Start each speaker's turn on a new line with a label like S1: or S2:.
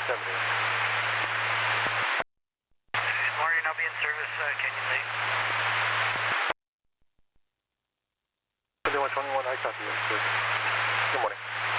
S1: Morning, I'll be in service, Canyon Lake.
S2: 7121, I copy you. Good morning.